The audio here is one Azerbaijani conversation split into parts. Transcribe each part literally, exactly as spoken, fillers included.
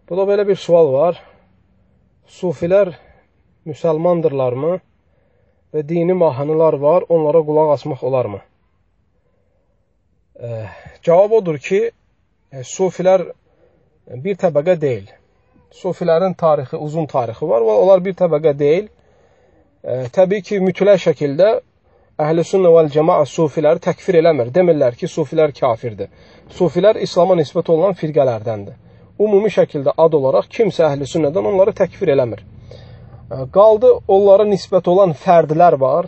Burada belə bir sual var. Sufilər müsəlmandırlarmı və dini mahnılar var, onlara qulaq asmaq olarmı? E, cavab odur ki, e, sufilər bir təbəqə deyil. Sufilərin tarixi, uzun tarixi var və onlar bir təbəqə deyil. E, təbii ki, mütləq şəkildə Əhl-i Sünnə vəl Cəmaə sufiləri təkfir eləmir. Demirlər ki, sufilər kafirdir. Sufilər İslama nisbət olunan firqələrdəndir. Ümumi şəkildə ad olaraq kimsə Əhl-i Sünnədən onları təkfir eləmir. Qaldı, onlara nisbət olan fərdlər var.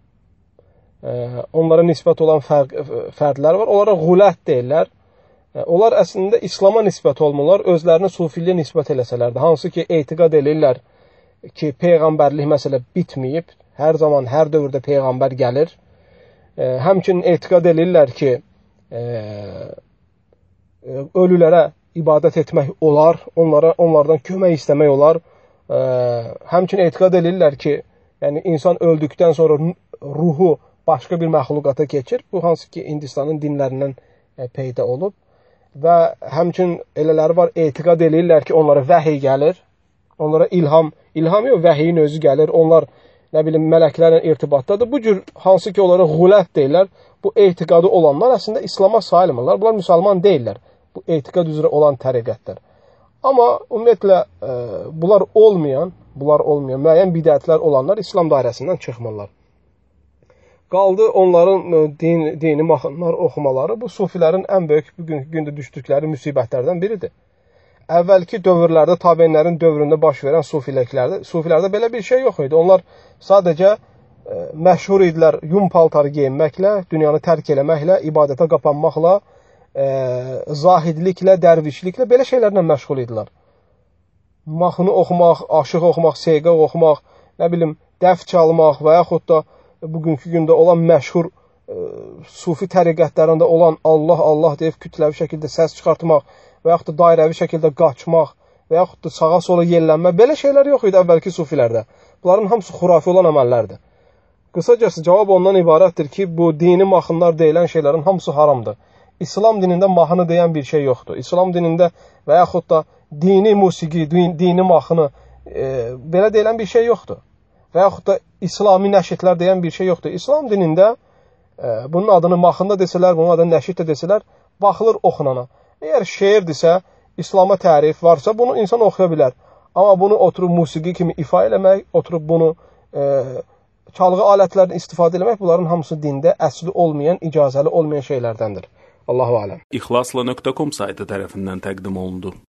Onlara nisbət olan fərq, fərdlər var. Onlara qulət deyirlər. Onlar əslində İslama nisbət olmurlar, özlərini sufiliyə nisbət eləsələrdir. Hansı ki, etiqad eləyirlər ki, peyğəmbərlik məsələ bitməyib. Hər zaman, hər dövrdə peyğəmbər gəlir. Həmçinin etiqad eləyirlər ki, ölülərə ibadət etmək olar, onlara, onlardan kömək istəmək olar. Həmçinin etiqad eləyirlər ki, yəni insan öldükdən sonra ruhu başqa bir məxluqata keçir. Bu hansı ki, Hindistanın dinlərindən peyda olub. Və həmçinin elələri var, etiqad eləyirlər ki, onlara vəhiy gəlir. Onlara ilham, ilham yox, vəhiyin özü gəlir. Onlar, nə bilim, mələklərlə irtibatdadır. Bu cür hansı ki, onlara qulət deyirlər. Bu etiqadı olanlar əslində İslama sayılmırlar. Bunlar müsəlman deyirlər. Bu etiqad üzrə olan təriqətlər. Amma ümumiyyətlə e, bunlar olmayan, bunlar olmayan müəyyən bidətlər olanlar İslam dairəsindən çıxmırlar. Qaldı onların din, dini mahnılar oxumaları. Bu sufilərin ən böyük bugünkü gündə düşdükləri müsibətlərdən biridir. Əvvəlki dövrlərdə, tabeinlərin dövründə baş verən sufiliklərdə, sufilərdə belə bir şey yox idi. Onlar sadəcə e, məşhur idilər yun paltarı geyinməklə, dünyanı tərk eləməklə, ibadətə qapanmaqla, e, zahidliklə, dərvişliklə, belə şeylərlə məşğul idilər. Mahnı oxumaq, aşıq oxumaq, seyqə oxumaq, nə bilim, dəf çalmaq və yaxud da bugünkü gündə olan məşhur e, sufi təriqətlərində olan Allah, Allah deyib kütləvi şəkildə səs çıxartmaq və yaxud da dairəvi şəkildə qaçmaq və yaxud da sağa sola yellənmə, belə şeylər yox idi əvvəlki sufilərdə. Bunların hamısı xurafi olan əməllərdir. Qısacası cavab ondan ibarətdir ki, bu dini mahnılar deyilən şeylərin hamısı haramdır. İslam dinində mahnı deyən bir şey yoxdur. İslam dinində və yaxud da dini musiqi, dini mahnı e, belə deyilən bir şey yoxdur. Və yaxud da İslami nəşidlər deyən bir şey yoxdur. İslam dinində e, bunun adını mahnı desələr, bunun adını nəşid də desələr, baxılır oxunana. Əgər şeirdirsə, İslama tərif varsa, bunu insan oxuya bilər. Amma bunu oturub musiqi kimi ifa eləmək, oturub bunu e, çalğı alətlərini istifadə eləmək, bunların hamısı dində əsli olmayan, icazəli olmayan şeylərdəndir. Allahu aləm. İxlasla nöqtə com saytı tərəfindən təqdim olundu.